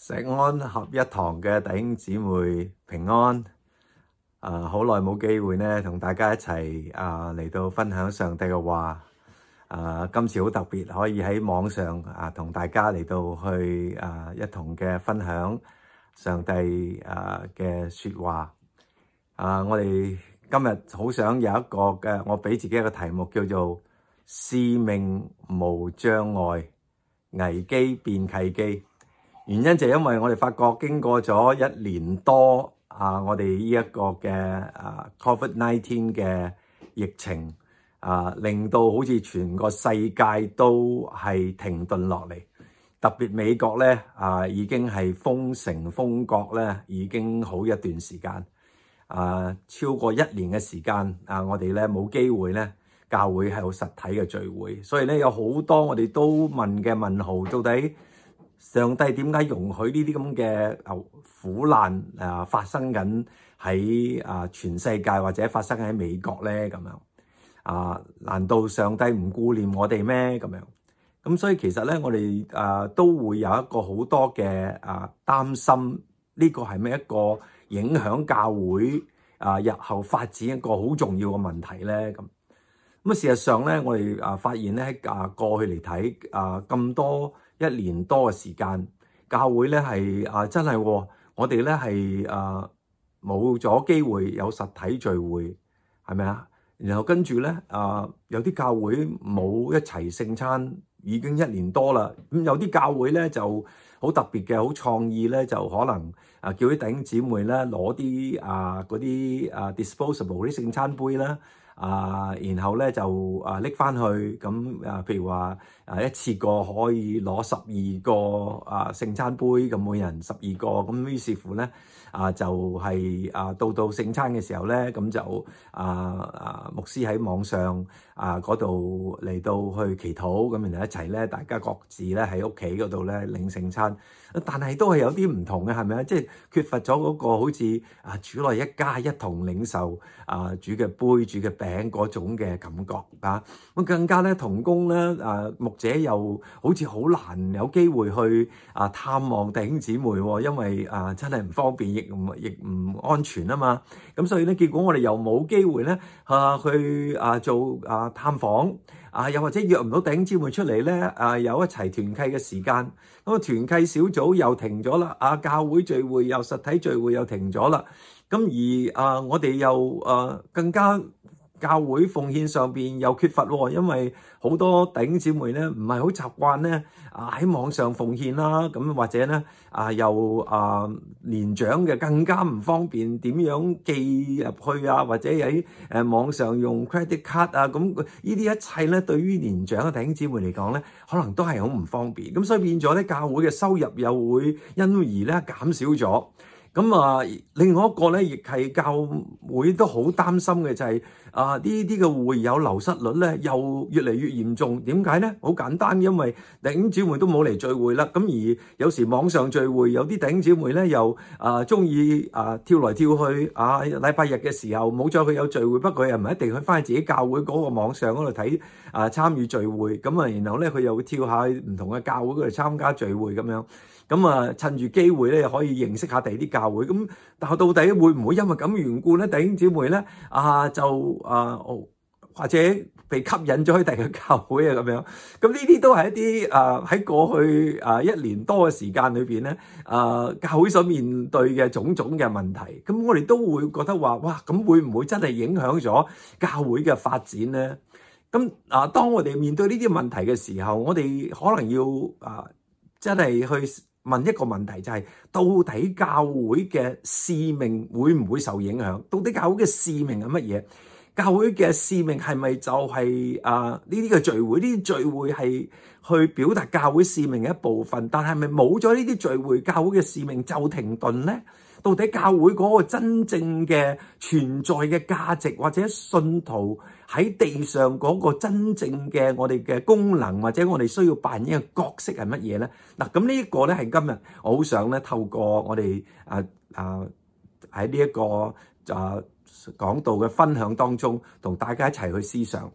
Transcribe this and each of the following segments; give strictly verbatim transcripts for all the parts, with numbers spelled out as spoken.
石安合一堂嘅弟兄姊妹平安。啊，好耐冇機會咧，同大家一齊啊嚟到分享上帝嘅話。啊，今次好特別，可以喺網上啊同大家嚟到去啊一同嘅分享上帝啊嘅說話。啊，我哋今日好想有一個嘅，我俾自己一個題目叫做使命無障礙，危機變契機。原因就係因為我哋發覺經過咗一年多啊，我哋呢一個嘅啊 Covid 十九 嘅疫情啊，令到好似全個世界都係停頓落嚟。特別美國咧啊，已經係封城封國咧，已經好一段時間啊，超過一年嘅時間啊，我哋咧冇機會咧教會係有實體嘅聚會，所以咧有好多我哋都問嘅問號，到底上帝點解容許呢啲咁嘅苦難啊發生緊喺啊全世界或者發生喺美國咧咁樣啊？難道上帝唔顧念我哋咩咁樣？咁所以其實咧，我哋啊都會有一個好多嘅啊擔心，呢個係咩一個影響教會啊日後發展一個好重要嘅問題咧咁。咁啊事實上咧，我哋啊發現咧喺啊過去嚟睇啊咁多一年多嘅時間，教會咧係啊真係、哦、我哋咧係啊冇咗機會有實體聚會，係咪啊？然後跟住咧啊有啲教會冇一齊聖餐，已經一年多啦。咁有啲教會咧就好特別嘅，好創意咧，就可能啊叫啲弟兄姊妹咧攞啲啊嗰啲啊 disposable 啲聖餐杯啦。啊，然後咧就啊拎翻去，咁啊譬如話啊一次過可以攞十二個啊聖餐杯，咁每人十二個，咁於是乎咧啊就係、是、啊到到聖餐嘅時候咧，咁就啊啊牧師喺網上啊嗰度嚟到去祈禱，咁然後一齊咧大家各自咧喺屋企嗰度咧領聖餐，但係都係有啲唔同嘅，係咪啊？即係缺乏咗嗰個好似啊主內一家一同領受啊主嘅杯主嘅餅嗰種嘅感覺啊，咁更加咧同工咧啊牧者又好似好難有機會去啊探望弟兄姊妹，因為啊真係唔方便，亦唔亦唔安全啊嘛。咁所以咧結果我哋又冇機會咧啊去啊做啊探訪啊，又或者約唔到弟兄姊妹出嚟咧啊有一齊團契嘅時間。咁啊團契小組又停咗啦，啊教會聚會又實體聚會又停咗啦。咁而啊我哋又啊更加教會奉獻上邊又缺乏，因為好多弟兄姊妹咧唔係好習慣咧啊喺網上奉獻啦，咁或者咧啊又啊年長嘅更加唔方便點樣寄入去啊，或者喺誒網上用 credit card 啊，咁呢啲一切咧對於年長嘅弟兄姊妹嚟講咧，可能都係好唔方便，咁所以變咗咧教會嘅收入又會因而咧減少咗。咁啊，另外一個咧，亦係教會都好擔心嘅就係、是、啊，呢啲嘅會友流失率咧，又越嚟越嚴重。點解咧？好簡單，因為弟兄姊妹都冇嚟聚會啦。咁而有時網上聚會，有啲弟兄姊妹咧又啊中意啊跳來跳去啊，禮拜日嘅時候冇咗佢有聚會，不過又唔一定去翻自己教會嗰個網上嗰度睇啊參與聚會。咁啊，然後咧佢又會跳下唔同嘅教會嗰度參加聚會咁樣。咁啊，趁住機會咧，可以認識下第二啲教會。咁但係到底會唔會因為咁嘅緣故咧，弟兄姊妹咧啊就啊、哦、或者被吸引咗去第二個教會啊咁樣？咁呢啲都係一啲啊喺過去啊一年多嘅時間裏邊咧啊教會所面對嘅種種嘅問題。咁我哋都會覺得話哇，咁會唔會真係影響咗教會嘅發展咧？咁啊，當我哋面對呢啲問題嘅時候，我哋可能要啊真係去問一個問題，就係到底教會嘅使命會唔會受影響？到底教會嘅使命係乜嘢？教會嘅使命係咪就係啊呢啲嘅聚會？呢啲聚會係去表達教會使命嘅一部分，但係咪冇咗呢啲聚會，教會嘅使命就停頓咧？到底教會嗰個真正嘅存在嘅價值，或者信徒喺地上嗰個真正嘅我哋嘅功能，或者我哋需要扮演嘅角色係乜嘢咧？嗱，咁呢一個咧係今日我好想咧透過我哋啊啊喺呢一個啊講道嘅分享當中，同大家一齊去思想。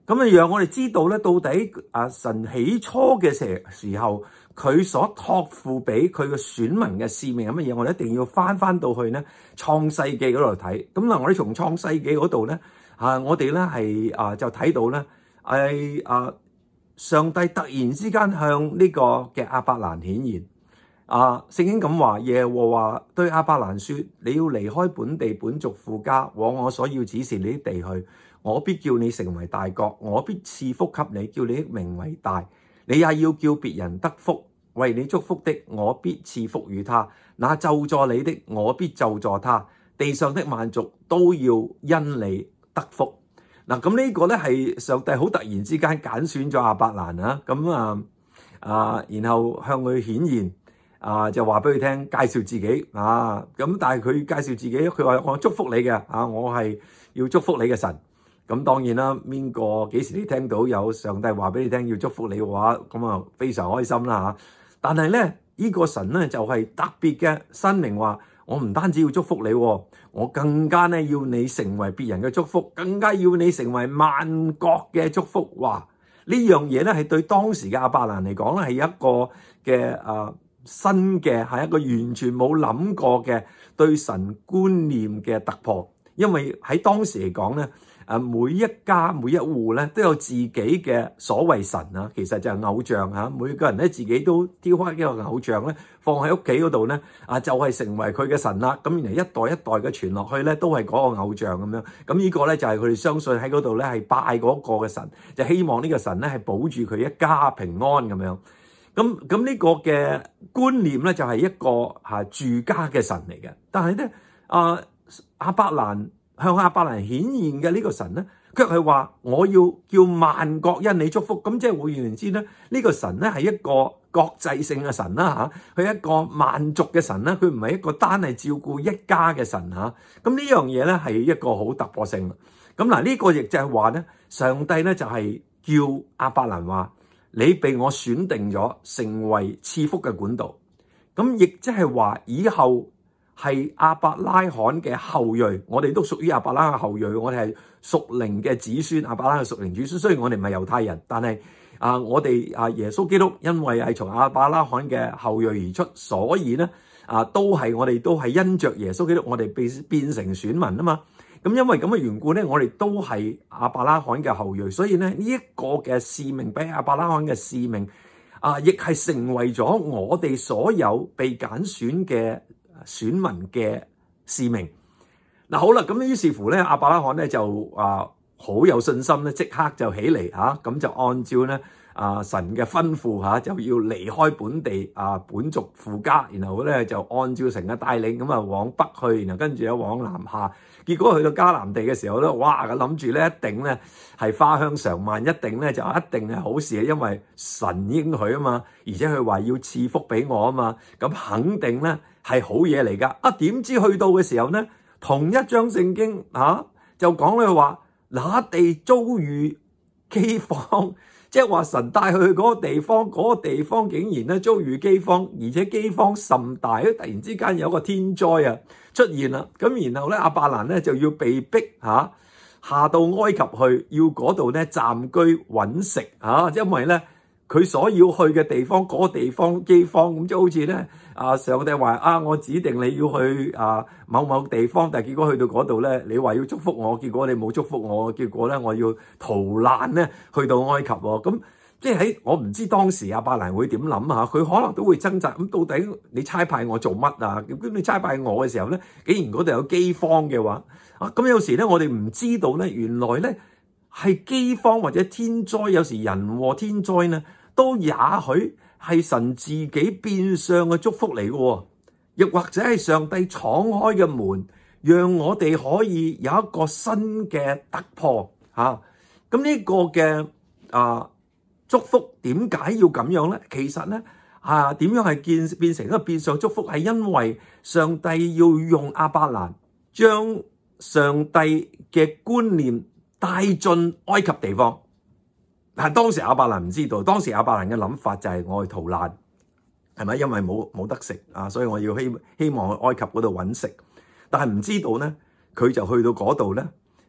咁啊，讓我哋知道咧，到底啊神起初嘅時時候，佢所託付俾佢嘅選民嘅使命係乜嘢？我哋一定要翻翻到去咧創世記嗰度睇。咁嗱，我哋從創世記嗰度咧，啊，我哋咧係啊就睇到咧，係啊上帝突然之間向呢個嘅亞伯蘭顯現。啊，聖經咁話，耶和華對亞伯蘭說：你要離開本地本族父家，往我所要指示你的地去。我必叫你成為大國，我必賜福給你，叫你的名為大。你也要叫別人得福，為你祝福的，我必賜福與他；那咒詛你的，我必咒詛他。地上的萬族都要因你得福。嗱，咁呢個咧係上帝好突然之間揀選咗亞伯蘭啊，咁啊啊，然後向佢顯現啊，就話俾佢聽，介紹自己啊。咁但係佢介紹自己，佢話我祝福你嘅啊，我係要祝福你嘅神。咁當然啦，邊個幾時你聽到有上帝話俾你聽要祝福你嘅話，咁啊非常開心啦嚇。但係咧，呢個神咧就係特別嘅申明話，我唔單止要祝福你，我更加咧要你成為別人嘅祝福，更加要你成為萬國嘅祝福。哇！呢樣嘢咧係對當時嘅亞伯蘭嚟講咧係一個嘅啊新嘅，係一個完全冇諗過嘅對神觀念嘅突破，因為喺當時嚟講咧。誒每一家每一戶咧都有自己嘅所謂神啊，其實就係偶像嚇。每個人咧自己都雕刻一個偶像咧，放喺屋企嗰度咧，啊就係成為佢嘅神啦。咁然後一代一代嘅傳落去咧，都係嗰個偶像咁樣。咁呢個咧就係佢哋相信喺嗰度咧係拜嗰個嘅神，就希望呢個神咧係保住佢一家平安咁樣。咁咁呢個嘅觀念咧就係一個嚇住家嘅神嚟嘅。但係咧，啊亞伯蘭。向亞伯蘭顯現嘅呢個神咧，卻係話我要叫萬國因你祝福。咁即係換言之咧，呢個神咧係一個國際性嘅神啦嚇，佢係一個萬族嘅神啦，佢唔係一個單係照顧一家嘅神嚇。咁呢樣嘢咧係一個好突破性。咁嗱呢個亦就係話咧，上帝咧就係叫亞伯蘭話：你被我選定咗成為賜福嘅管道。咁亦即係話以後。係亞伯拉罕嘅後裔，我哋都屬於亞伯拉罕嘅後裔，我哋係屬靈嘅子孫，亞伯拉罕嘅屬靈子孫。雖然我哋唔係猶太人，但係啊，我哋啊耶穌基督因為係從亞伯拉罕嘅後裔而出，所以咧啊都係我哋都係因着耶穌基督，我哋變變成選民啊嘛。咁因為咁嘅緣故咧，我哋都係亞伯拉罕嘅後裔，所以咧呢一個嘅使命，比亞伯拉罕嘅使命啊，亦係成為咗我哋所有被揀選嘅選民嘅使命。嗱好啦，咁於是乎咧，亞伯拉罕咧就啊好有信心咧，即刻就起嚟嚇，咁、啊、就按照咧啊神嘅吩咐嚇、啊，就要離開本地啊本族父家，然後咧就按照神嘅帶領咁啊往北去，然後跟住咧往南下。結果去到迦南地嘅時候咧，哇！佢諗住咧一定咧係花香常漫，一定咧就一定係好事，因為神應許啊嘛，而且佢話要賜福俾我啊嘛，咁肯定咧係好嘢嚟噶。啊，點知去到嘅時候咧，同一章聖經嚇、啊、就講咧話，那地遭遇饑荒，即係話神帶佢去嗰個地方，嗰、嗰個地方竟然咧遭遇饑荒，而且饑荒甚大，突然之間有個天災啊出現啦。咁然後咧亞伯蘭咧就要被逼嚇、啊、下到埃及去，要嗰度咧暫居揾食嚇、啊，因為咧佢所要去嘅地方嗰、嗰個地方饑荒，咁即係好似咧啊上帝話啊，我指定你要去啊某某地方，但係結果去到嗰度咧，你話要祝福我，結果你冇祝福我，結果咧我要逃難咧去到埃及喎。咁即係喺我唔知當時亞伯蘭會點諗嚇，佢可能都會掙扎。咁到底你差派我做乜啊？咁你差派我嘅時候咧，竟然嗰度有饑荒嘅話啊，咁有時咧我哋唔知道咧，原來咧係饑荒或者天災，有時人禍天災咧，都也許係神自己變相嘅祝福嚟嘅，亦或者係上帝敞開嘅門，讓我哋可以有一個新嘅突破嚇。咁、啊、呢個嘅啊祝福點解要咁樣咧？其實咧啊，點樣係變變成一個變相祝福，係因為上帝要用亞伯蘭將上帝嘅觀念帶進埃及地方。但係當時亞伯蘭唔知道，當時亞伯蘭嘅諗法就係我去逃難，係咪？因為冇冇得食啊，所以我要希希望去埃及嗰度揾食。但係唔知道咧，佢就去到嗰度咧，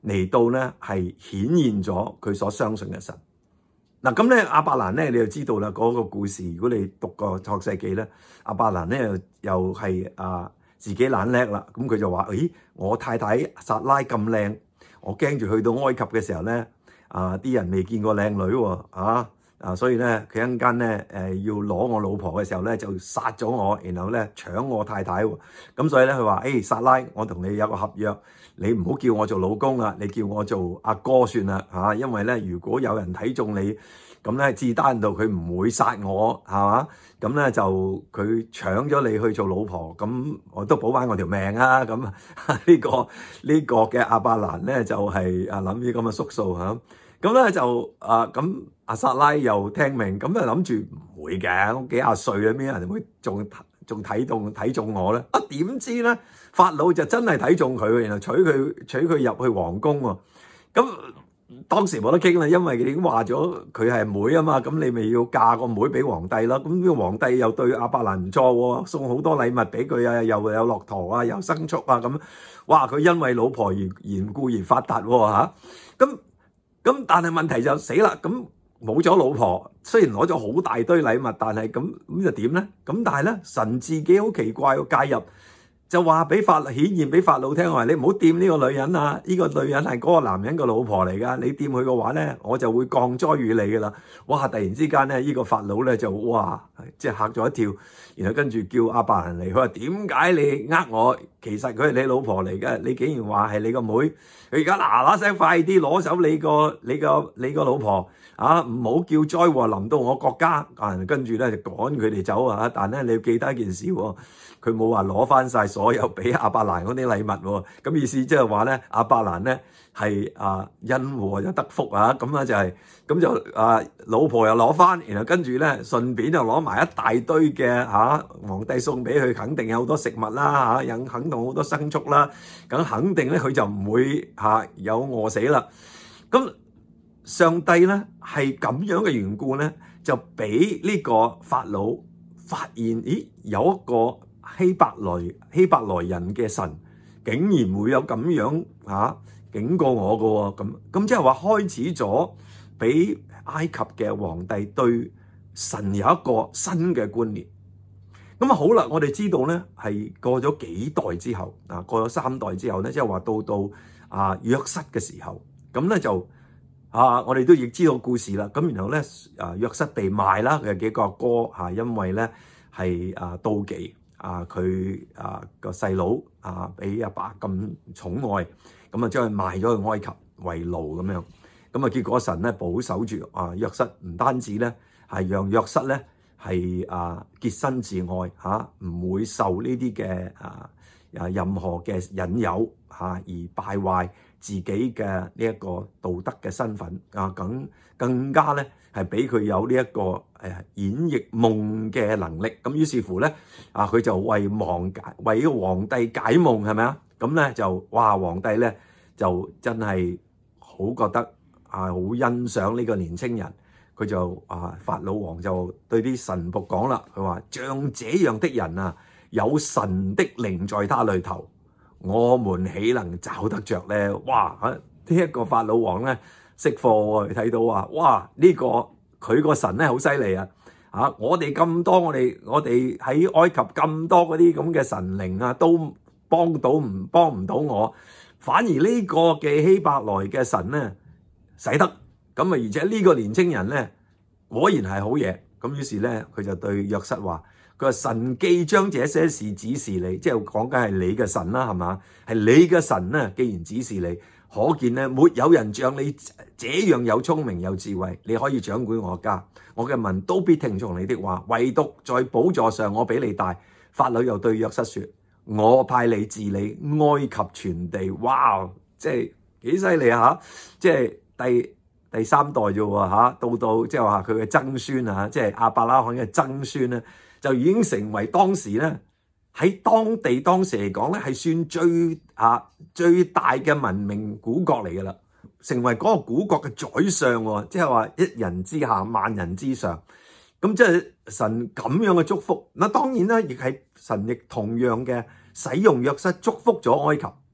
嚟到咧係顯現咗佢所相信嘅神。嗱咁咧，亞伯蘭咧，你就知道啦，嗰、那個故事。如果你讀過創世記咧，亞伯蘭咧又又係啊自己懶叻啦。咁佢就話：誒，我太太撒拉咁靚，我驚住去到埃及嘅時候咧，啊啲人未見過靚女喎，啊啊，所以咧佢一陣間咧誒要攞我老婆嘅時候咧，就殺咗我，然後咧搶我太太喎。咁所以咧佢話：誒，撒拉，我同你有個合約，你唔好叫我做老公啊，你叫我做阿哥算啦嚇。因為咧，如果有人睇中你，咁咧至單到佢唔會殺我係嘛？咁咧就佢搶咗你去做老婆，咁我都保翻我條命啊！咁呢、這個呢、這個嘅亞伯蘭咧就係啊諗啲咁嘅縮數嚇。咁咧就啊咁阿撒拉又聽命，咁就諗住唔會嘅，我幾廿歲啦，咩人會仲仲睇中睇中我咧？啊點知咧法老就真係睇中佢，然後娶佢娶佢入去皇宮喎。咁當時冇得傾啦，因為已經話咗佢係妹啊嘛，咁你咪要嫁個妹俾皇帝咯。咁呢個皇帝又對亞伯蘭唔錯喎，送好多禮物俾佢啊，又有駱駝啊，又牲畜啊咁。哇！佢因為老婆而緣故而發達喎嚇。咁咁但係問題就死啦，咁冇咗老婆，雖然攞咗好大堆禮物，但係咁咁就點咧？咁但係咧神自己好奇怪嘅介入。就話俾法老顯現俾法老聽，我話你唔好掂呢個女人啊！呢、這個女人係嗰個男人嘅老婆嚟噶，你掂佢嘅話咧，我就會降災於你噶啦！哇！突然之間咧，呢、這個法老咧就哇，即係嚇咗一跳，然後跟住叫亞伯蘭嚟，佢話點解你呃我？其實佢係你老婆嚟嘅，你竟然話係你個妹，妹，佢而家嗱嗱聲快啲攞走你個你個你個老婆啊！唔好叫災禍臨到我國家啊！跟住咧就趕佢哋走啊！但咧你要記得一件事喎。佢冇話攞翻晒所有俾亞伯蘭嗰啲禮物喎，咁意思即係話咧，亞伯蘭咧係啊因禍就得福啊，咁啊就係、是、咁就啊老婆又攞翻，然後跟住咧順便就攞埋一大堆嘅嚇、啊、皇帝送俾佢，肯定有好多食物啦嚇，有、啊、肯定好多牲畜啦，咁肯定咧佢就唔會嚇、啊、有餓死啦。咁上帝咧係咁樣嘅緣故咧，就俾呢個法老發現，咦有一個希伯來希伯來人嘅神竟然會有咁樣嚇、啊、警告我嘅喎，咁咁即係話開始咗俾埃及嘅皇帝對神有一個新嘅觀念。咁啊好啦，我哋知道咧係過咗幾代之後啊，過咗三代之後咧，即係話到到啊約瑟嘅時候，咁咧就啊我哋都亦知道故事啦。咁然後咧啊約瑟被賣啦，佢有幾個阿哥嚇，因為咧係啊妒忌。啊！佢啊個細佬啊，俾阿爸咁寵愛，咁啊將佢賣咗去埃及為奴咁樣。咁啊結果神咧保守住啊約瑟，唔單止咧係讓約瑟咧係啊潔身自愛嚇，唔、啊、會受呢啲嘅啊啊任何嘅引誘嚇、啊、而敗壞自己嘅呢一個道德嘅身份啊，更更加咧係俾佢有呢、這、一個。誒演繹夢嘅能力，咁於是乎咧，啊佢就為王解為個皇帝解夢係咪啊？咁咧就哇皇帝咧就真係好覺得啊好欣賞呢個年青人，佢就啊法老王就對啲臣僕講啦，佢話像這樣的人啊，有神的靈在他裏頭，我們豈能找得着咧？哇！呢、這、一個法老王咧識貨喎，睇到話哇呢、這個。佢個神咧好犀利啊！嚇，我哋咁多，我哋我哋喺埃及咁多嗰啲咁嘅神靈啊，都幫到唔幫唔到我，反而呢個嘅希伯來嘅神咧使得咁啊！而且呢個年青人咧果然係好嘢，咁於是咧佢就對約瑟話：佢話神既將這些事指示你，即係講緊係你嘅神啦，係嘛？係你嘅神咧，既然指示你。可見咧，沒有人像你這樣有聰明有智慧，你可以掌管我家，我嘅民都必聽從你的話。唯獨在寶座上，我比你大。法老又對約瑟說：我派你治理埃及全地。哇！即係幾犀利啊！即係第第三代啫喎嚇，到到即係話佢嘅曾孫啊，即係亞伯拉罕嘅曾孫咧，就已經成為當時咧。喺當地當時嚟講咧，係算最啊最大嘅文明古國嚟噶啦，成為嗰個古國嘅宰相喎，即係話一人之下萬人之上。咁即係神咁樣嘅祝福。嗱當然啦，亦係神亦同樣嘅使用約瑟祝福咗埃及。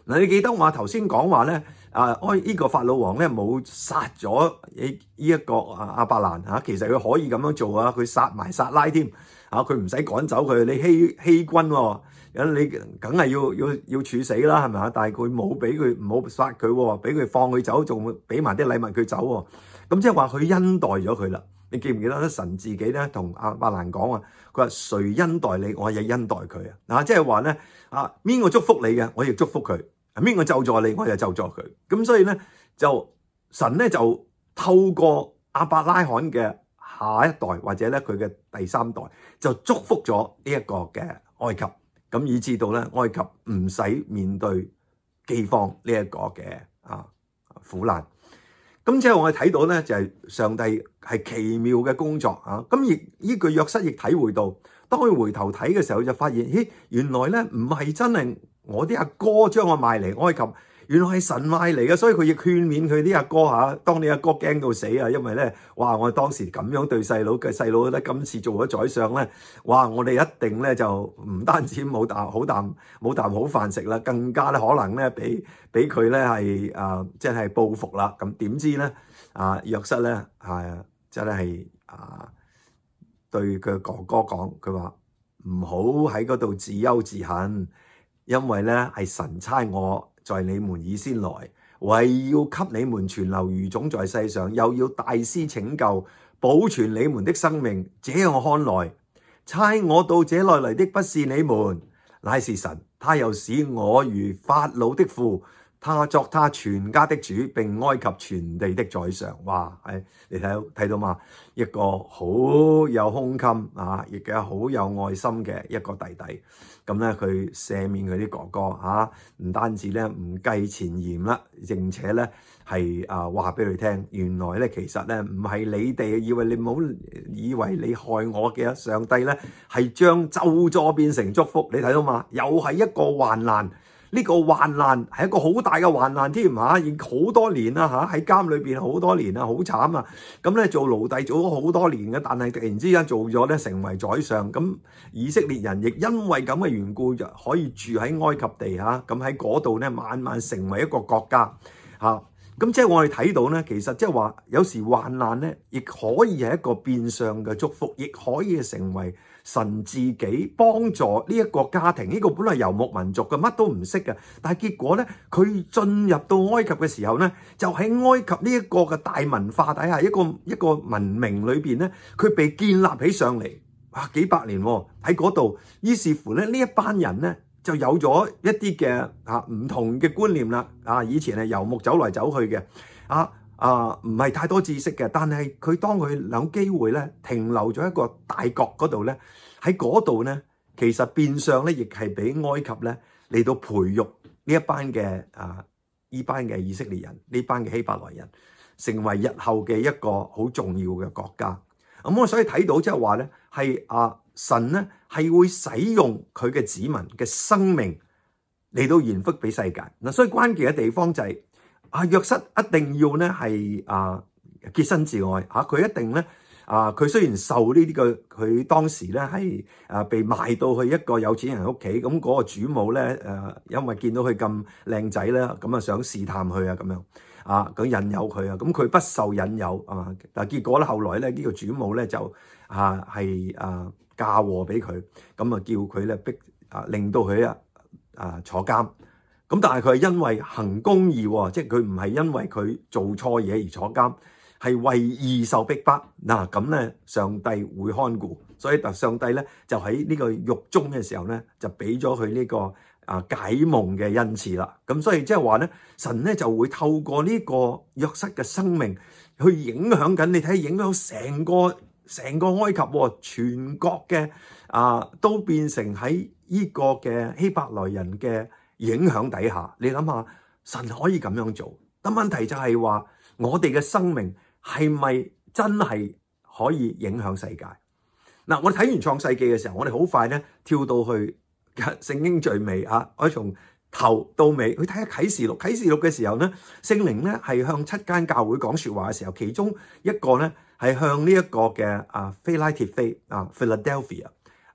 嗱，你記得我頭先講話咧，啊，埃呢個法老王咧冇殺咗呢呢一個啊亞伯蘭嚇，其實佢可以咁樣做啊，佢殺埋撒拉添嚇，佢唔使趕走佢，你欺欺君喎，咁你梗係要要要處死啦，係咪啊？但係佢冇俾佢唔好殺佢喎，俾佢放佢走，仲俾埋啲禮物佢走喎，咁即係話佢恩待咗佢啦。你記唔記得咧？神自己咧同亞伯蘭講啊，佢話誰恩待你，我亦恩待佢啊！嗱，即係話咧啊，邊個祝福你嘅，我亦祝福佢；邊個咒詛你，我就咒詛佢。咁所以咧，就神咧就透過亞伯拉罕嘅下一代或者咧佢嘅第三代，就祝福咗呢一個嘅埃及，咁以至到咧埃及唔使面對饑荒呢一個嘅啊苦難。咁即係我哋睇到咧，就係上帝係奇妙嘅工作啊！咁亦呢個約瑟亦體會到，當佢回頭睇嘅時候，就發現，咦，原來咧唔係真係我啲阿哥將我賣嚟埃及，原來係神賣嚟嘅，所以佢亦勸勉佢啲阿哥嚇，當你阿哥驚到死啊，因為咧，哇！我當時咁樣對細佬嘅細佬咧，今次做咗宰相咧，哇！我哋一定咧就唔單止冇啖好啖冇啖好飯食啦，更加咧可能咧俾俾佢咧係啊，即係報復啦。咁點知咧啊，約瑟咧係真係啊，對佢哥哥講，佢話唔好喺嗰度自憂自恨，因為咧係神差我在你們以先來，為要給你們存留餘種在世上，又要大施拯救，保存你們的生命。這樣看來，差我到這裏來的不是你們，乃是神。他又使我如法老的父，他作他全家的主，並埃及全地的宰相。哇！係你睇到睇到嘛？一個好有胸襟啊，亦嘅好有愛心嘅一個弟弟。咁咧，佢赦免佢啲哥哥嚇，唔、啊、單止咧唔計前嫌啦，並且咧係啊話俾佢聽，原來咧其實咧唔係你哋以為你唔好以為你害我嘅，上帝咧係將咒詛變成祝福。你睇到嘛？又係一個患難。呢個患難係一個好大嘅患難添嚇，已經好多年啦嚇，喺監裏邊好多年啦，好慘啊！咁咧做奴隸做咗好多年嘅，但係突然之間做咗咧成為宰相，咁以色列人亦因為咁嘅緣故就可以住喺埃及地嚇，咁喺嗰度咧慢慢成為一個國家嚇。咁即係我哋睇到咧，其實即係話有時患難咧，亦可以係一個變相嘅祝福，亦可以成為神自己幫助呢一個家庭。呢個本來遊牧民族嘅，乜都唔識嘅，但係結果咧，佢進入到埃及嘅時候咧，就喺埃及呢一個嘅大文化底下，一個一個文明裏邊咧，佢被建立起上嚟，哇，幾百年喎喺嗰度。於是乎咧，呢一班人咧，就有咗一啲嘅啊唔同嘅觀念啦，啊以前係遊牧走來走去嘅，啊啊唔係太多知識嘅，但係佢當佢有機會咧停留咗一個大國嗰度咧，喺嗰度咧其實變相咧亦係俾埃及咧嚟到培育呢一班嘅啊呢班嘅以色列人，呢班嘅希伯來人，成為日後嘅一個好重要嘅國家。咁我所以睇到即係話咧係啊。神咧係會使用佢嘅子民嘅生命嚟到延福俾世界嗱，所以關鍵嘅地方就係、是、啊約瑟一定要咧係啊潔身自愛嚇，佢、啊、一定咧啊佢雖然受呢啲嘅佢當時咧係啊被賣到去一個有錢人屋企，咁、那、嗰個主母咧誒、啊、因為見到佢咁靚仔咧，咁啊想試探佢啊咁樣啊咁引誘佢啊，咁佢不受引誘啊，但結果咧後來咧呢、這個主母咧就啊係啊。嫁禍俾佢，咁啊叫佢咧逼啊，令到佢啊啊坐監。咁但係佢係因為行公義，即係佢唔係因為佢做錯嘢而坐監，係為義受逼迫。嗱咁咧，上帝會看顧，所以特上帝咧就喺呢個獄中嘅時候咧，就俾咗佢呢個啊解夢嘅恩賜啦。咁所以即係話咧，神咧就會透過呢個約瑟嘅生命去影響緊，你睇影響成個。成個埃及喎，全國嘅啊都變成喺呢個嘅希伯來人嘅影響底下。你諗下，神可以咁樣做，但問題就係話，我哋嘅生命係咪真係可以影響世界？嗱，我睇完創世記嘅時候，我哋好快咧跳到去聖經最尾啊，我從頭到尾去睇下啟示錄。啟示錄嘅時候咧，聖靈咧係向七間教會講說話嘅時候，其中一個咧。係向呢一個嘅啊，腓拉鐵非啊 Philadelphia 啊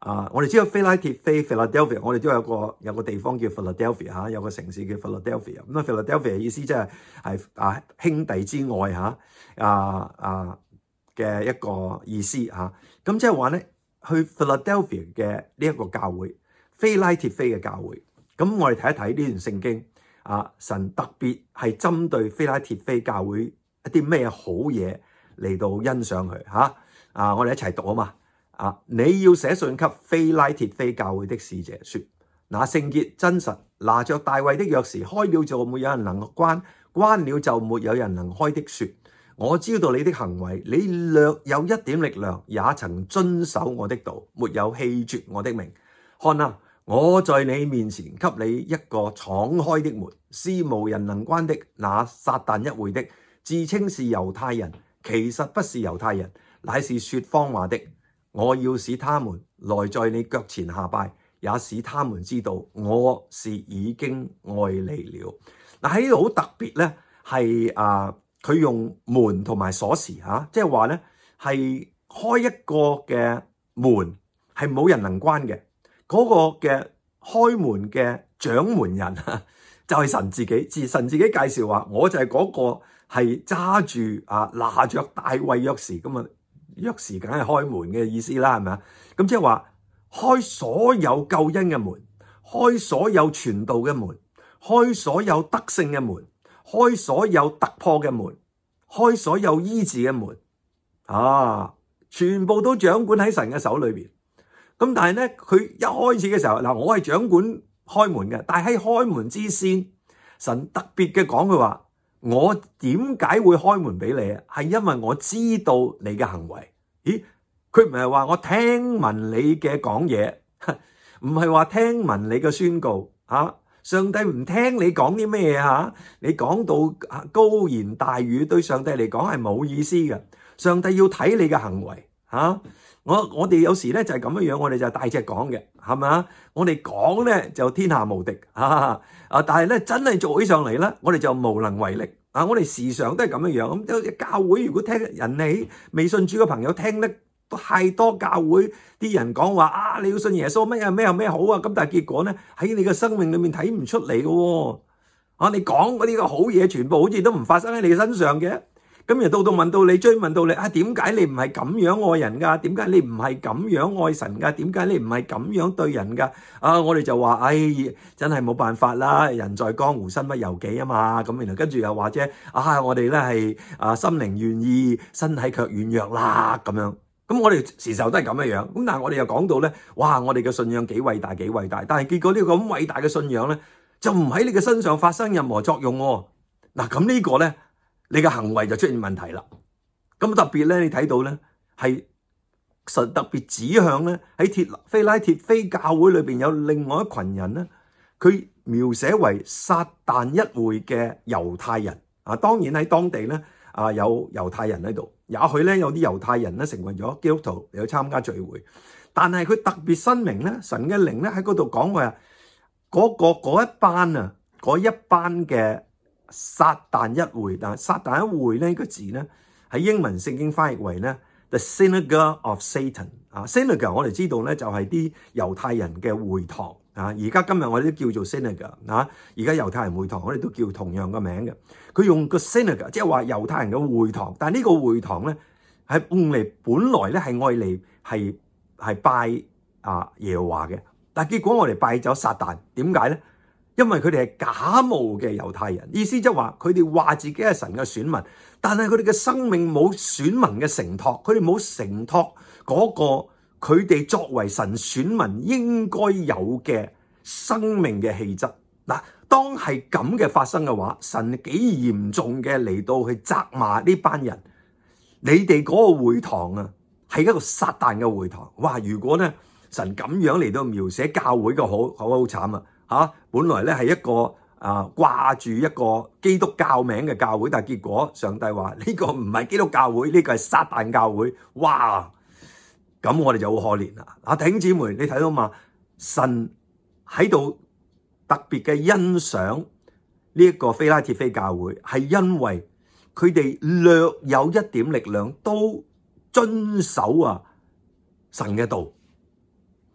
啊，我哋知道非拉鐵非 Philadelphia， 我哋都有個有個地方叫 Philadelphia 嚇，有個城市叫 Philadelphia。咁啊 Philadelphia 意思即係係啊兄弟之愛嚇啊啊嘅一個意思嚇。咁即係話咧，去 Philadelphia 嘅呢一個教會，非拉鐵非嘅教會。咁我哋睇一睇呢段聖經啊，神特別係針對非拉鐵非教會一啲咩好嘢嚟到欣賞佢嚇啊！我哋一齊讀啊嘛。啊！你要寫信給非拉鐵非教會的使者說：那聖潔真實，拿着大衛的鑰匙，開了就沒有人能關，關了就沒有人能開的說：我知道你的行為，你略有一點力量，也曾遵守我的道，沒有棄絕我的名。看啊！我在你面前給你一個敞開的門，是無人能關的。那撒但一會的，自稱是猶太人，其實不是猶太人，乃是說謊話的。我要使他們來在你腳前下拜，也使他們知道我是已經愛你了。嗱，喺呢度好特別咧，係啊，佢用門同埋鎖匙嚇，即係話咧係開一個嘅門係冇人能關嘅。嗰、那個嘅開門嘅掌門人就係神自己，自神自己介紹話，我就係嗰個係揸住啊拿着大衛鑰匙咁啊。鑰匙梗係開門嘅意思啦，係咪啊？咁即係話開所有救恩嘅門，開所有傳道嘅門，開所有得勝嘅門，開所有突破嘅門，開所有醫治嘅門，啊，全部都掌管喺神嘅手裏邊。咁但係咧，佢一開始嘅時候，嗱，我係掌管開門嘅，但係喺開門之先，神特別嘅講佢話。我點解會開門俾你啊？係因為我知道你嘅行為。咦？佢唔係話我聽聞你嘅講嘢，唔係話聽聞你嘅宣告啊。上帝唔聽你講啲咩啊？你講到高言大語，對上帝嚟講係冇意思嘅。上帝要睇你嘅行為啊。我我哋有時咧就係咁樣樣，我哋就係大隻講嘅，係咪啊？我哋講咧就天下無敵啊！啊，但係咧真係做起上嚟咧，我哋就無能為力啊！我哋時常都係咁樣樣。咁教會如果聽人哋未信主嘅朋友聽得太多教會啲人講話啊，你要信耶穌咩啊咩啊咩好啊，咁但係結果咧喺你嘅生命裏面睇唔出嚟嘅喎啊！你講嗰啲嘅好嘢，全部好似都唔發生喺你嘅身上嘅。咁又到到問到你，追問到你啊，點解你唔係咁樣愛人㗎？點解你唔係咁樣愛神㗎？點解你唔係咁樣對人㗎？啊，我哋就話，唉，真係冇辦法啦，人在江湖身不由己啊嘛。咁然後跟住又話啫，啊，我哋咧係啊心靈願意，身體卻軟弱啦咁樣。咁我哋時時都係咁樣樣。咁但係我哋又講到咧，哇，我哋嘅信仰幾偉大幾偉大，但係結果呢個咁偉大嘅信仰咧，就唔喺你嘅身上發生任何作用喎。嗱，咁呢個咧。你嘅行為就出現問題啦。咁特別咧，你睇到咧係神特別指向咧喺鐵非拉鐵非教會裏邊有另外一群人咧，佢描寫為撒但一會嘅猶太人啊。當然喺當地咧啊有猶太人喺度，也許咧有啲猶太人咧成為咗基督徒嚟去參加聚會，但係佢特別申明咧，神嘅靈咧喺嗰度講話嗰個嗰一班啊嗰一班嘅。撒但一會，但係撒但一會呢個字咧喺英文聖經翻譯為咧 The Synagogue of Satan 啊 Synagogue 我哋知道咧就係啲猶太人嘅會堂啊，而家今日我哋都叫做 Synagogue 啊，而家猶太人會堂我哋都叫同樣嘅名嘅。佢用個 Synagogue 即係話猶太人嘅會堂，但係呢個會堂咧係用嚟本來咧係愛嚟係係拜啊耶和華嘅，但係結果我哋拜咗撒但，點解咧？因為佢哋係假冒嘅猶太人，意思即係話佢哋話自己係神嘅選民，但係佢哋嘅生命冇選民嘅承托，佢哋冇承托嗰個佢哋作為神選民應該有嘅生命嘅氣質。嗱，當係咁嘅發生嘅話，神幾嚴重嘅嚟到去責罵呢班人，你哋嗰個會堂啊係一個撒但嘅會堂。哇！如果咧神咁樣嚟到描寫教會嘅好好好慘啊！嚇，本來咧係一個啊掛住一個基督教名嘅教會，但係結果上帝話呢個唔係基督教會，呢個係撒但教會。哇！咁我哋就好可憐啦。啊，弟兄姊妹，你睇到嘛？神喺度特別嘅欣賞呢一個非拉鐵非教會，係因為佢哋略有一點力量，都遵守啊神嘅道。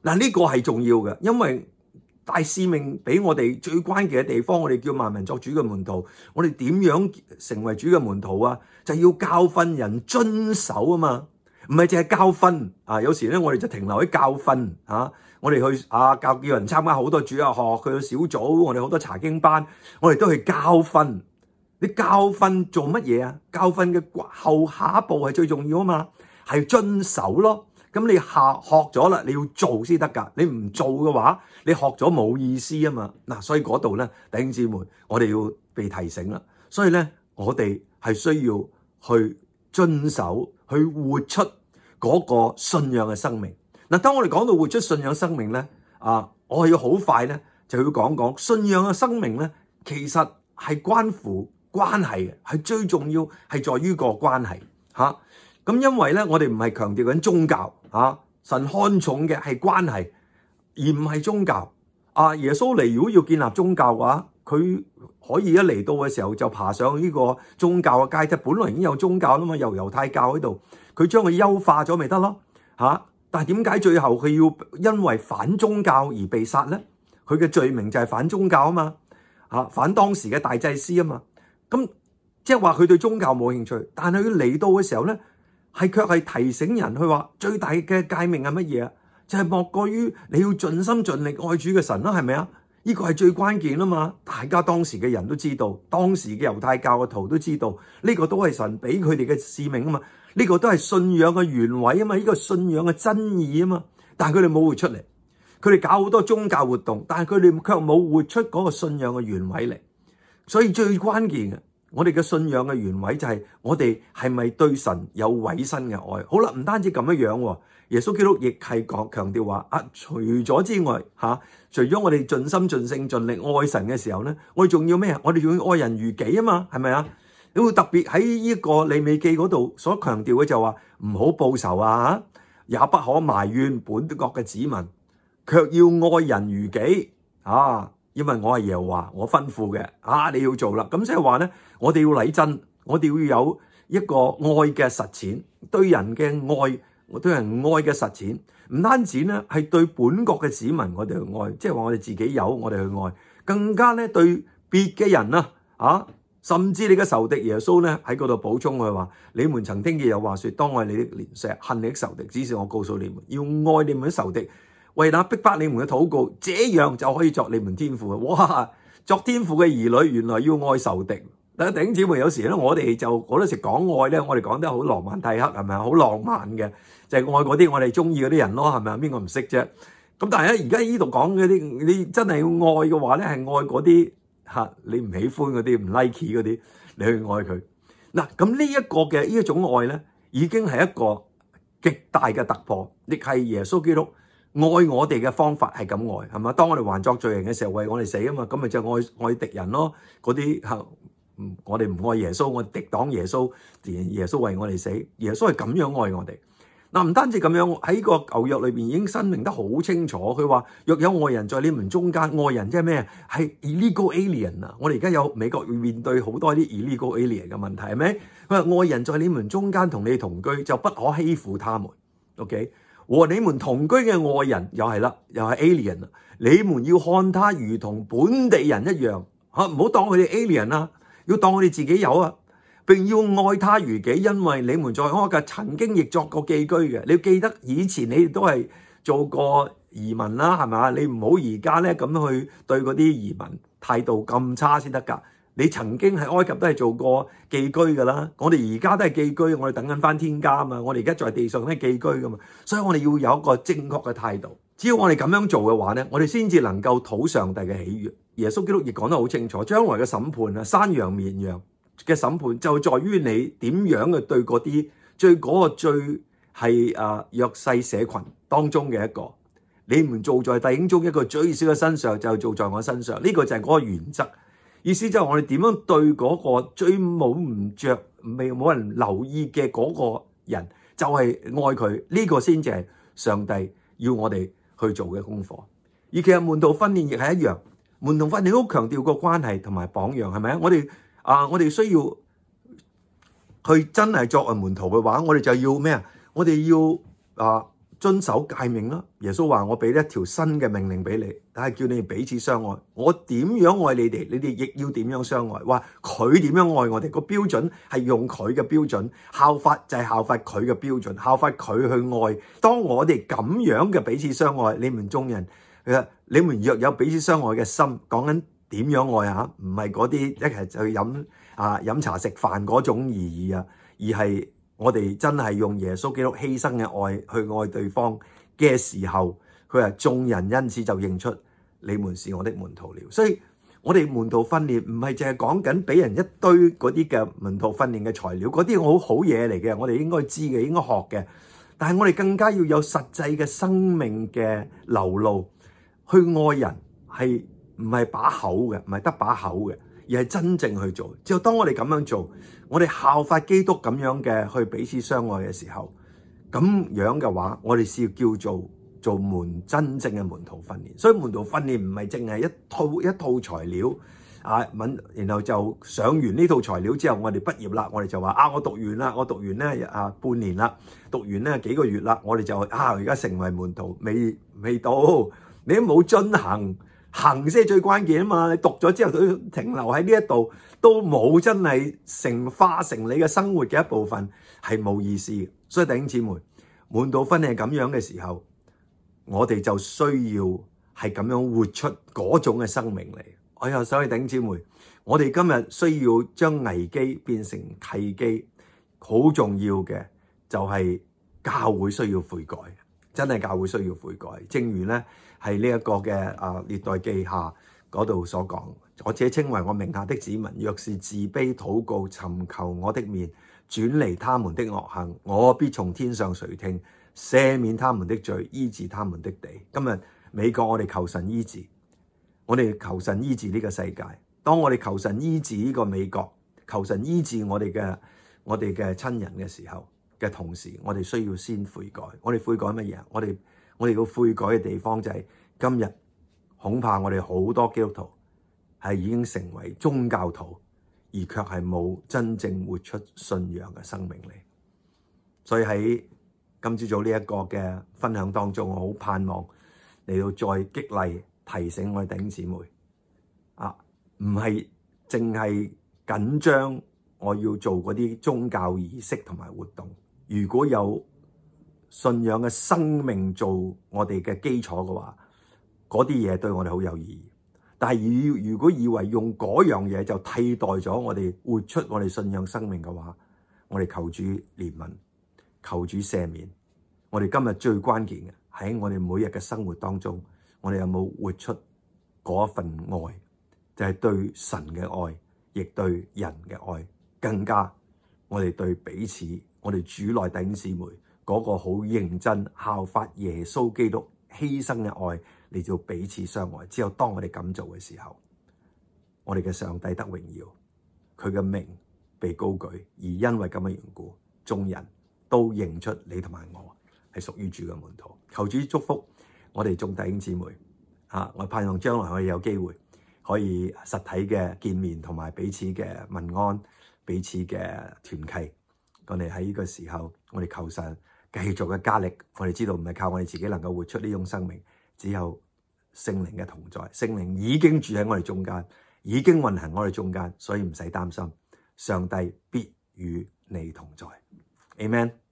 嗱，呢個係重要嘅，因為大使命俾我哋最關鍵嘅地方，我哋叫萬民作主嘅門徒。我哋點樣成為主嘅門徒啊？就要教訓人遵守啊嘛，唔係淨係教訓啊。有時咧，我哋就停留喺教訓啊。我哋去啊教叫人參加好多主日學，去小組，我哋好多查經班，我哋都去教訓。你教訓做乜嘢啊？教訓嘅後下一步係最重要啊嘛，係遵守咯。咁你下學咗啦，你要做先得噶。你唔做嘅話，你學咗冇意思啊嘛。嗱，所以嗰度咧，弟兄姊妹，我哋要被提醒啦。所以咧，我哋係需要去遵守，去活出嗰個信仰嘅生命。嗱，當我哋講到活出信仰生命咧，啊，我係要好快咧，就要講講信仰嘅生命咧，其實係關乎關係嘅，係最重要，係在於個關係嚇。咁、啊、因為咧，我哋唔係強調緊宗教嚇、啊，神看重嘅係關係，而唔係宗教。啊，耶穌嚟如果要建立宗教嘅話，佢可以一嚟到嘅時候就爬上呢個宗教嘅階梯。本來已經有宗教啦嘛，由猶太教喺度，佢將佢優化咗咪得咯嚇。但係點解最後佢要因為反宗教而被殺咧？佢嘅罪名就係反宗教啊嘛嚇，反當時嘅大祭司啊嘛。咁即係話佢對宗教冇興趣，但係佢嚟到嘅時候咧，係卻係提醒人去話最大嘅誡命係乜嘢啊？就係、是、莫過於你要盡心盡力愛主嘅神啦，係咪啊？呢、這個係最關鍵啊嘛！大家當時嘅人都知道，當時嘅猶太教嘅徒都知道，呢、這個都係神俾佢哋嘅使命啊嘛！呢、這個都係信仰嘅原委啊嘛！呢、這個信仰嘅真義啊嘛！但係佢哋冇活出嚟，佢哋搞好多宗教活動，但係佢哋卻冇活出嗰個信仰嘅原委嚟。所以最關鍵嘅，我哋嘅信仰嘅原委就係我哋係咪對神有委身嘅愛？好啦，唔單止咁樣樣，耶穌基督亦係講強調話啊，除咗之外吓、啊，除咗我哋盡心盡性盡力愛神嘅時候咧，我哋仲要咩啊？我哋仲要愛人如己啊嘛，係咪啊？你會特別喺呢個利未記嗰度所強調嘅就話唔好報仇啊，也不可埋怨本國嘅子民，卻要愛人如己啊！因為我係耶和華，我吩咐嘅啊，你要做啦。咁即係話咧，我哋要禮真，我哋要有一個愛嘅實踐，對人嘅愛，我對人愛嘅實踐，唔單止咧係對本國嘅子民我哋去愛，即係話我哋自己有我哋去愛，更加咧對別嘅人啊，啊，甚至你嘅仇敵耶穌咧喺嗰度補充佢話：你們曾聽見有話說，當愛你的鄰舍，恨你的仇敵。只是我告訴你們，要愛你們的仇敵。為那逼迫你們嘅禱告，這樣就可以作你們天父嘅。哇！作天父嘅兒女，原來要愛仇敵。但係弟兄姊妹，有時咧，我哋就好多時講愛咧，我哋講得好羅曼蒂克，係咪啊？好浪漫嘅，就係、是、愛嗰啲我哋中意嗰啲人咯，係咪啊？邊個唔識啫？咁但係咧，而家呢度講嗰啲，你真係要愛嘅話咧，係愛嗰啲嚇你唔喜歡嗰啲，唔 like 嗰啲，你去愛佢。嗱，咁呢一個嘅呢一種愛咧，已經係一個極大嘅突破，亦係耶穌基督愛我哋嘅方法係咁愛，係嘛？當我哋還作罪人嘅時候，為我哋死啊嘛，咁咪就愛愛敵人咯。嗰啲嚇，我哋唔愛耶穌，我哋敵擋耶穌，耶穌為我哋死，耶穌係咁樣愛我哋。嗱，唔單止咁樣，喺個舊約裏邊已經申明得好清楚。佢話若有外人在你們中間，外人即係咩？係 illegal alien 啊！我哋而家有美國面對好多啲 illegal alien 嘅問題，係咪？佢話外人在你們中間同你同居，就不可欺負他們。OK。和你們同居嘅外人又係啦，又係 alien 啦。你們要看他如同本地人一樣，吓，唔好當佢哋 alien 啦，要當佢哋自己有啊，並要愛他如己，因為你們在埃及曾經亦作過寄居嘅。你要記得以前你哋都係做過移民啦，係咪？你唔好而家咧咁去對嗰啲移民態度咁差先得噶。你曾經喺埃及都係做過寄居噶啦，我哋而家都係寄居，我哋等緊翻天家啊嘛，我哋而家在地上都係寄居噶嘛，所以我哋要有一個正確嘅態度。只要我哋咁樣做嘅話咧，我哋先至能夠討上帝嘅喜悅。耶穌基督亦講得好清楚，將來嘅審判啊，山羊綿羊嘅審判就在於你點樣嘅對嗰啲最嗰個最係啊弱勢社群當中嘅一個，你們做在弟兄中一個最小嘅身上，就做在我身上。呢個就係嗰個原則。意思就係我哋點樣對嗰個最冇唔着、未冇人留意嘅嗰個人，就係愛佢。呢個先至係上帝要我哋去做嘅功課。而其實門徒訓練亦係一樣，門徒訓練都強調個關係同埋榜樣，係咪啊？我哋啊，我哋需要去真係作為門徒嘅話，我哋就要咩啊？我哋要啊遵守誡命啦。耶穌話：我俾一條新嘅命令俾你，但係叫你哋彼此相愛。我點樣愛你哋，你哋亦要點樣相愛。話佢點樣愛我哋，個標準係用佢嘅標準，效法就係效法佢嘅標準，效法佢去愛。當我哋咁樣嘅彼此相愛，你們眾人，其實你們若有彼此相愛嘅心，講緊點樣愛啊？唔係嗰啲一係就去飲啊飲茶食飯嗰種而已啊，而係我哋真係用耶穌基督犧牲嘅愛去愛對方嘅時候，佢話眾人因此就認出你們是我的門徒了。所以我哋門徒訓練唔係淨係講緊俾人一堆嗰啲嘅門徒訓練嘅材料，嗰啲好好嘢嚟嘅，我哋應該知嘅，應該學嘅。但係我哋更加要有實際嘅生命嘅流露去愛人，係唔係把口嘅，唔係得把口嘅，而係真正去做。只有當我哋咁樣做，我哋效法基督咁樣嘅去彼此相愛嘅時候，咁樣嘅話，我哋是要叫做做門真正嘅門徒訓練。所以門徒訓練唔係淨係一套一套材料啊，然後就上完呢套材料之後，我哋畢業啦，我哋就話啊，我讀完啦，我讀完咧啊半年啦，讀完咧幾個月啦，我哋就啊而家成為門徒，未未到，你都冇遵行。行先係最關鍵啊嘛！你讀咗之後，佢停留喺呢一度都冇真係成化成你嘅生活嘅一部分，係冇意思嘅。所以弟兄姊妹，門徒訓練係咁樣嘅時候，我哋就需要係咁樣活出嗰種嘅生命嚟。我又想去弟兄姊妹，我哋今日需要將危機變成契機，好重要嘅就係教會需要悔改。真係教會需要悔改，正如咧係呢一個嘅啊列代記下嗰度所講，我這稱為我名下的子民，若是自卑禱告，尋求我的面，轉離他們的惡行，我必從天上垂聽，赦免他們的罪，醫治他們的地。今日美國我哋求神醫治，我哋求神醫治呢個世界。當我哋求神醫治呢個美國，求神醫治我哋嘅我哋嘅親人嘅時候嘅同時，我哋需要先悔改。我哋悔改乜嘢？我哋我哋要悔改嘅地方就係今日恐怕我哋好多基督徒係已經成為宗教徒，而卻係冇真正活出信仰嘅生命嚟。所以喺今朝早呢一個嘅分享當中，我好盼望嚟到再激勵提醒我哋弟兄姊妹啊，唔係淨係緊張我要做嗰啲宗教儀式同埋活動。如果有信仰嘅生命做我哋嘅基礎嘅話，嗰啲嘢對我哋好有意義。但係如果以為用嗰樣嘢就替代咗我哋活出我哋信仰生命嘅話，我哋求主憐憫，求主赦免。我哋今日最關鍵嘅喺我哋每日嘅生活當中，我哋有冇活出嗰份愛，就係對神嘅愛，亦對人嘅愛，更加我哋對彼此，我哋主內弟兄姊妹嗰個好認真效法耶穌基督犧牲嘅愛嚟做彼此相愛。只有當我哋咁做嘅時候，我哋嘅上帝得榮耀，佢嘅名被高舉，而因為咁嘅緣故，眾人都認出你同埋我係屬於主嘅門徒。求主祝福我哋眾弟兄姊妹啊！我盼望將來我哋有機會可以實體嘅見面，同埋彼此嘅問安，彼此嘅團契。我哋喺呢個時候，我哋求神繼續嘅加力。我哋知道唔係靠我哋自己能夠活出呢種生命，只有聖靈嘅同在。聖靈已經住喺我哋中間，已經運行我哋中間，所以唔使擔心，上帝必與你同在。Amen。